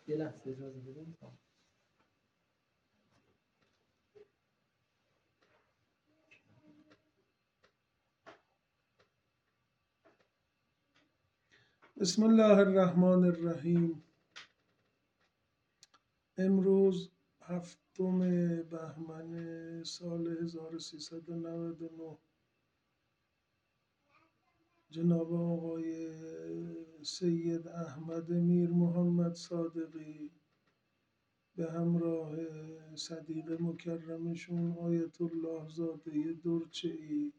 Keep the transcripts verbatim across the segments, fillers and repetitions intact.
یه لحظه اجازه بدید. بسم الله الرحمن الرحیم. امروز هفتم بهمن سال هزار و سیصد و نود و نه جناب آقای سید احمد میر محمد صادقی به همراه صدیق مکرمشون آیت الله زاده درچه‌ای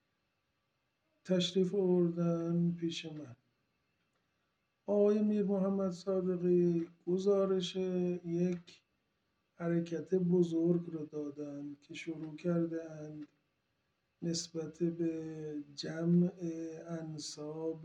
تشریف آوردن پیش من. آقای میر محمد صادقی گزارش یک حرکت بزرگ رو دادن که شروع کرده اند نسبت به جمع انساب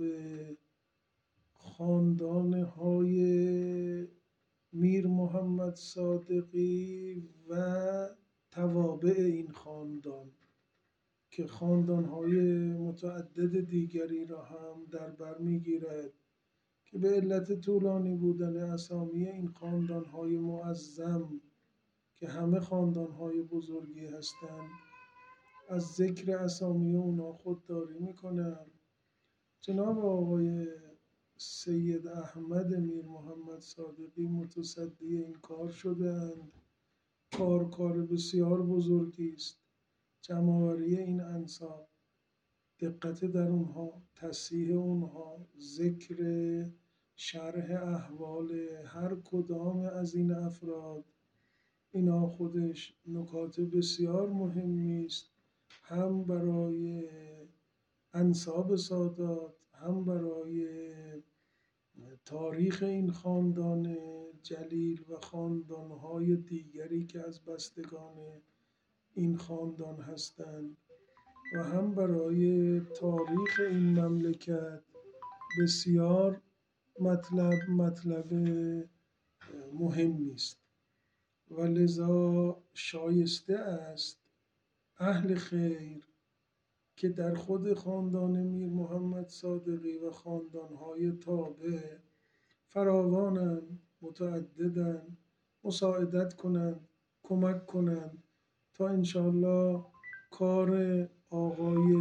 خاندان‌های میر محمد صادقی و توابع این خاندان که خاندان‌های متعدد دیگری را هم در بر می‌گیرد که به علت طولانی بودن اسامی این خاندان‌های معظم که همه خاندان‌های بزرگی هستند از ذکر اسامی اونا خودداری میکنم. جناب آقای سید احمد میر محمد صادقی متصدی این کار شده‌اند. کار کار بسیار بزرگی است. جمع‌آوری این انساب، دقت در اونها، تصحیح اونها، ذکر شرح احوال هر کدام از این افراد، اینا خودش نکات بسیار مهمی است، هم برای انساب سادات، هم برای تاریخ این خاندان جلیل و خاندانهای دیگری که از بستگان این خاندان هستند و هم برای تاریخ این مملکت بسیار مطلب مطلب مهمی است و لذا شایسته است اهل خیر که در خود خاندان میر محمد صادقی و خاندانهای تابع فراوانند، متعددند، مساعدت کنند، کمک کنند تا انشاءالله کار آقای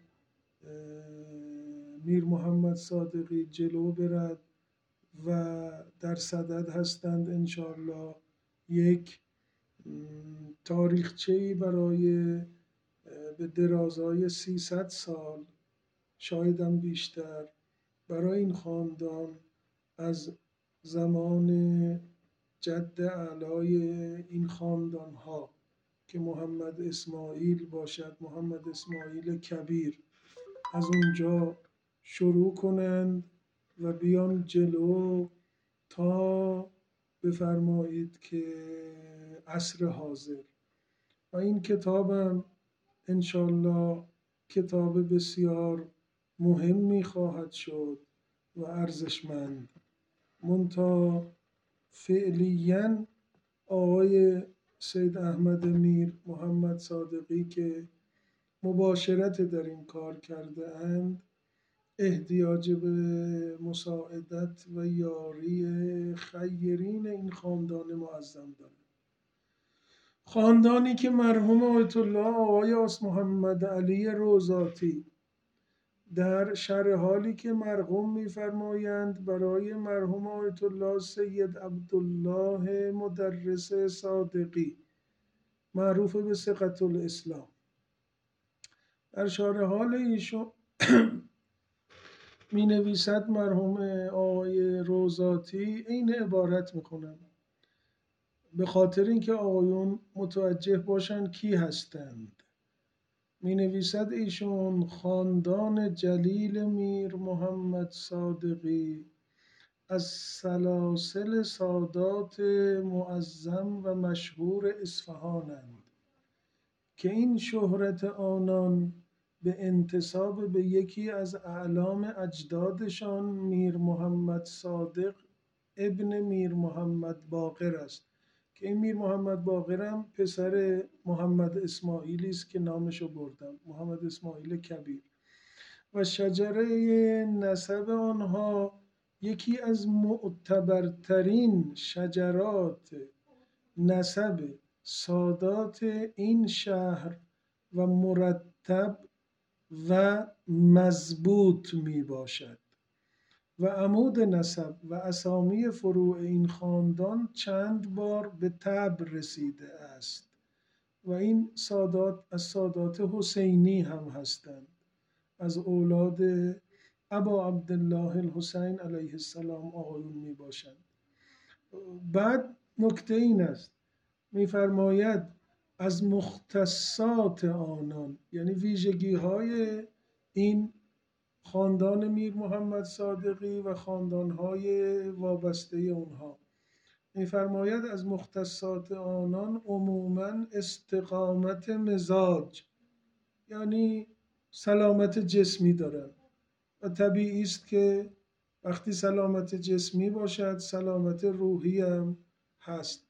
میر محمد صادقی جلو برد و در صدد هستند انشاءالله یک تاریخچه‌ای برای به درازای سیصد سال، شاید هم بیشتر، برای این خاندان از زمان جد اعلای این خاندان ها که محمد اسماعیل باشد، محمد اسماعیل کبیر، از اونجا شروع کنند و بیان جلو تا بفرمایید که عصر حاضر. و این کتابم انشالله کتاب بسیار مهمی خواهد شد و ارزشمند. منتها فعلیاً آقای سید احمد میر محمد صادقی که مباشرت در این کار کرده اند احتیاج به مساعدت و یاری خیرین این خاندان معظم دارد. خاندانی که مرحوم آیت الله آقای آس محمد علی روضاتی در شرح حالی که مرحوم می‌فرمایند برای مرحوم آیت الله سید عبدالله مدرس صادقی معروف به ثقة الاسلام، در شرح حال ایشون می نویسد مرحوم آقای روضاتی این عبارت میکنند به خاطر اینکه آقایون متوجه باشن کی هستند. می نویسد ایشون خاندان جلیل میر محمد صادقی از سلاسل سادات معظم و مشهور اصفهانند که این شهرت آنان به انتساب به یکی از اعلام اجدادشان میر محمد صادق ابن میر محمد باقر است که این میر محمد باقر هم پسر محمد اسماعیلی است که نامشو بردم، محمد اسماعیل کبیر، و شجره نسب آنها یکی از معتبرترین شجرات نسب سادات این شهر و مرتب و مضبوط می باشد و عمود نسب و اسامی فروع این خاندان چند بار به تبر رسیده است و این سادات از سادات حسینی هم هستند، از اولاد ابا عبدالله الحسین علیه السلام آقایون می باشند. بعد نکته این است، میفرماید از مختصات آنان، یعنی ویژگی های این خاندان میر محمد صادقی و خاندان های وابسته اونها، میفرماید از مختصات آنان عموما استقامت مزاج، یعنی سلامت جسمی دارند و طبیعی است که وقتی سلامت جسمی باشد سلامت روحی هم هست.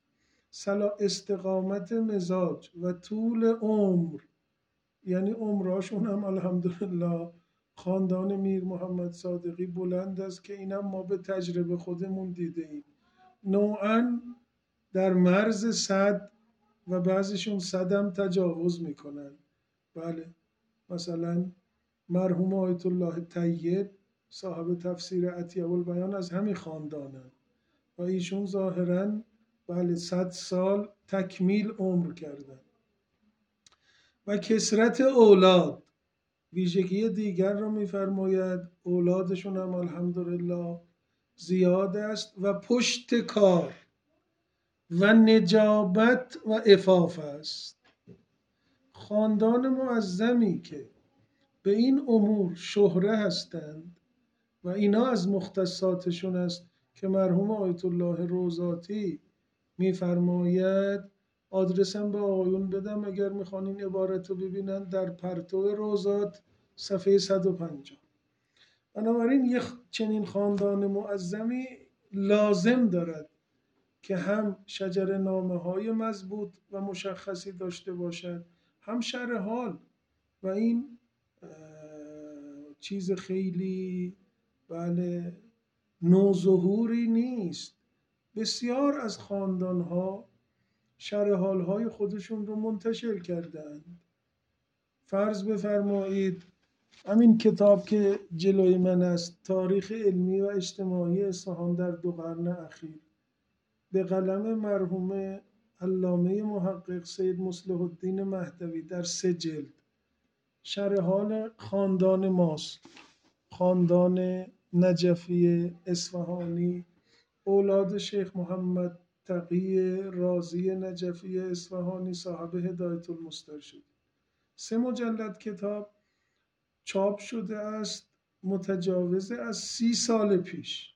استقامت مزاج و طول عمر، یعنی عمراشون هم الحمدلله خاندان میر محمد صادقی بلند است که اینم ما به تجربه خودمون دیده ایم، نوعاً در مرز صد و بعضیشون صد هم تجاوز میکنن. بله، مثلا مرحوم آیت الله طیب صاحب تفسیر عطیه البیان از همین خاندانن و ایشون ظاهراً بله صد سال تکمیل عمر کردن. و کثرت اولاد، ویژگی دیگر را میفرماید اولادشون هم الحمدلله زیاد است و پشت کار و نجابت و عفاف است. خاندان معظمی که به این امور شهره هستند و اینا از مختصاتشون است که مرحوم آیت الله روضاتی میفرماید، آدرسم به آقایون بدم اگر میخوان این عبارت رو ببینن، در پرتو روضات صفحه صد و پنجاه. بنابراین یک چنین خاندان معظمی لازم دارد که هم شجر نامه های مضبوط و مشخصی داشته باشد، هم شرح حال، و این چیز خیلی بله نوظهوری نیست. بسیار از خاندان ها شرح حال های خودشون رو منتشر کردند. فرض بفرمایید همین کتاب که جلوی من است، تاریخ علمی و اجتماعی اصفهان در دو قرن اخیر، به قلم مرحوم علامه محقق سید مصلح الدین مهدوی در سه جلد شرح حال خاندان ماست، خاندان نجفی اصفهانی، اولاد شیخ محمد تقی رازی نجفی اصفهانی صاحب هدایت المسترشد. سه مجلد کتاب چاپ شده است، متجاوز از سی سال پیش.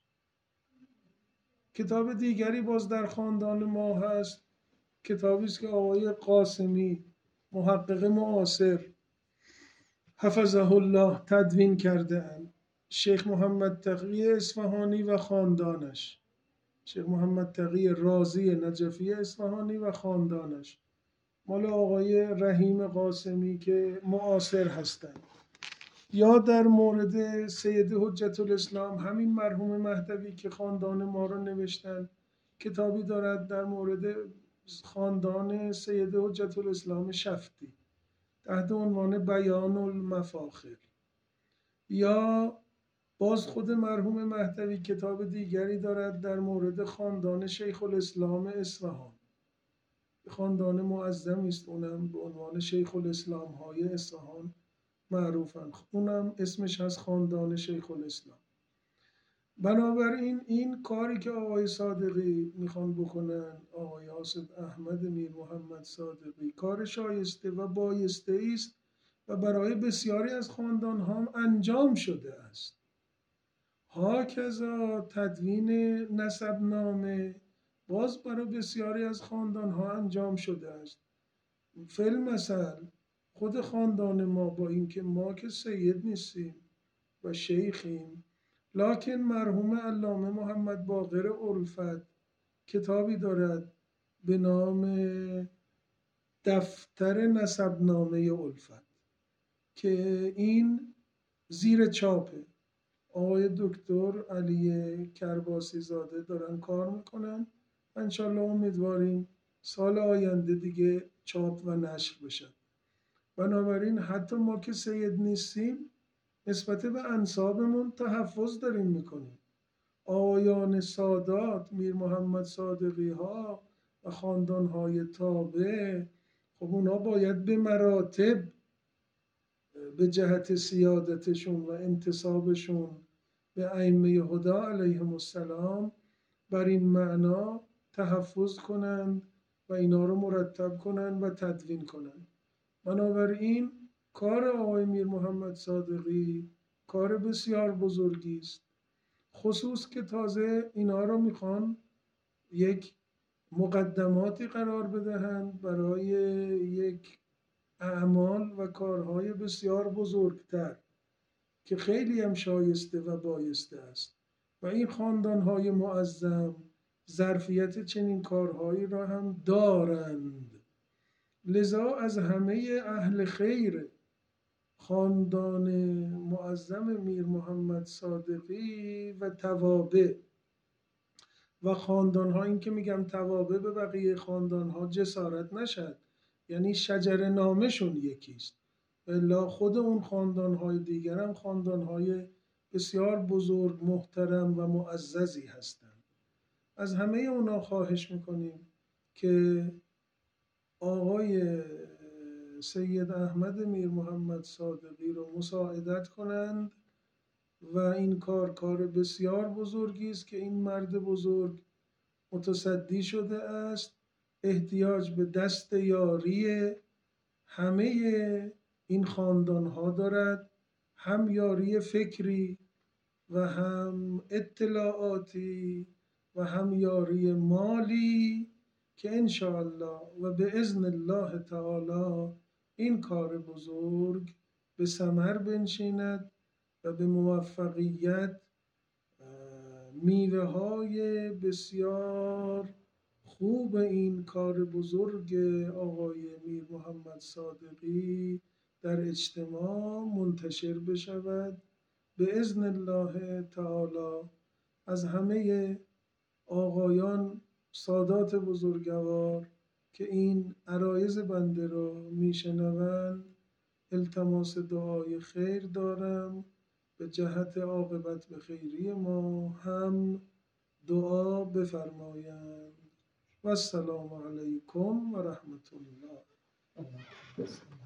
کتاب دیگری باز در خاندان ما هست، کتابی است که آقای قاسمی محقق معاصر حفظه الله تدوین کرده اند، شیخ محمد تقی اصفهانی و خاندانش، شیخ محمد تقی رازی نجفی اصفهانی و خاندانش، مال آقای رحیم قاسمی که معاصر هستند. یا در مورد سید حجت الاسلام همین مرحوم مهدوی که خاندان ما رو نوشتن، کتابی دارد در مورد خاندان سید حجت الاسلام شفتی تحت عنوان بیان المفاخر. یا باز خود مرحوم مهدوی کتاب دیگری دارد در مورد خاندان شیخ الاسلام اصفهان، خاندان معظمی است، اونم به عنوان شیخ الاسلام های اصفهان معروفن، اونم اسمش هست خاندان شیخ الاسلام. بنابراین این کاری که آقای صادقی میخوان بکنن، آقای حاسد احمد میر محمد صادقی، کار شایسته و بایسته است و برای بسیاری از خاندان ها انجام شده است. هاکذا تدوین نسب نامه باز برای بسیاری از خاندان ها انجام شده است. فی‌المثل خود خاندان ما، با اینکه ما که سید نیستیم و شیخیم، لکن مرحوم علامه محمد باقر الفت کتابی دارد به نام دفتر نسب نامه الفت که این زیر چاپه، آقای دکتر علی کرباسی زاده دارن کار میکنن. انشالله امیدواریم سال آینده دیگه چاپ و نشر بشن. بنابراین حتی ما که سید نیستیم نسبت به انسابمون تحفظ داریم میکنیم. آقایان سادات، میر محمد صادقی ها و خاندان های تابع، خب اونا باید به مراتب به جهت سیادتشون و انتصابشون به ائمه هدا علیهم السلام بر این معنا تحفظ کنند و اینا رو مرتب کنند و تدوین کنند. بنابراین کار آقای میر محمد صادقی کار بسیار بزرگی است، خصوص که تازه اینا رو میخوان یک مقدماتی قرار بدهند برای یک اعمال و کارهای بسیار بزرگتر که خیلی هم شایسته و بایسته است و این خاندانهای معظم ظرفیت چنین کارهایی را هم دارند. لذا از همه اهل خیر خاندان معظم میر محمد صادقی و توابع و خاندانها، این که میگم توابع به بقیه خاندانها جسارت نشد، یعنی شجر نامشون یکیست، الا خود اون خاندانهای دیگر هم خاندانهای بسیار بزرگ، محترم و معززی هستند. از همه اونا خواهش میکنیم که آقای سید احمد میر محمد صادقی رو مساعدت کنند و این کار کار بسیار بزرگی است که این مرد بزرگ متصدی شده است. احتیاج به دست یاری همه این خاندان ها دارد، هم یاری فکری و هم اطلاعاتی و هم یاری مالی که انشاءالله و به اذن الله تعالی این کار بزرگ به ثمر بنشیند و به موفقیت میوه های بسیار خوب این کار بزرگ آقای میر محمد صادقی در اجتماع منتشر بشود به اذن الله تعالی. از همه آقایان سادات بزرگوار که این عرایض بنده را میشنوند التماس دعای خیر دارم به جهت عاقبت به خیری ما هم دعا بفرمایند و السلام علیکم و رحمت الله.